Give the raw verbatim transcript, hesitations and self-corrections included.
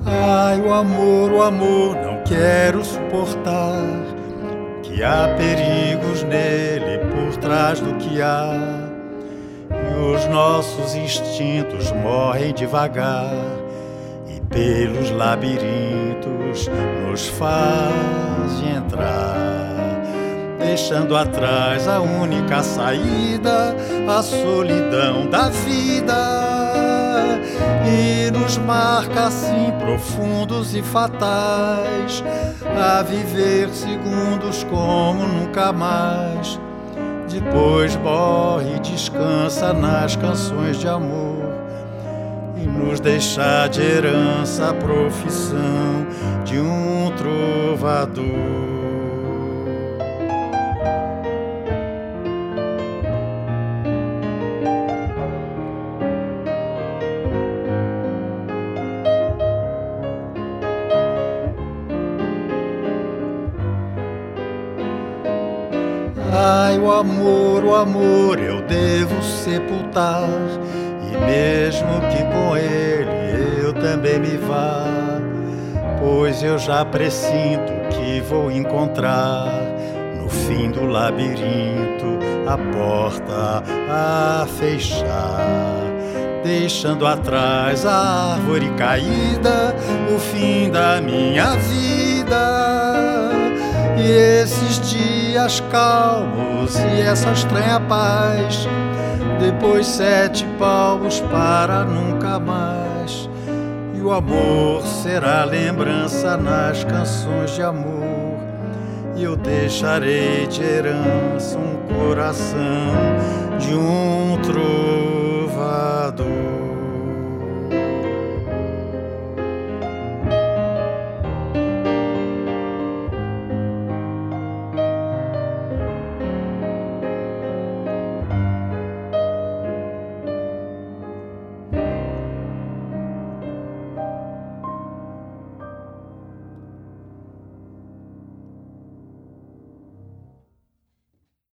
Ai, o amor, o amor, não quero suportar, que há perigos nele por trás do que há, e os nossos instintos morrem devagar, e pelos labirintos nos faz entrar, deixando atrás a única saída, a solidão da vida, e nos marca assim profundos e fatais, a viver segundos como nunca mais. Depois morre e descansa nas canções de amor, e nos deixa de herança a profissão de um trovador. Ai, o amor, o amor eu devo sepultar, e mesmo que com ele eu também me vá, pois eu já presinto que vou encontrar no fim do labirinto a porta a fechar, deixando atrás a árvore caída, o fim da minha vida. E esses dias calmos e essa estranha paz, depois sete palmos para nunca mais. E o amor será lembrança nas canções de amor, e eu deixarei de herança um coração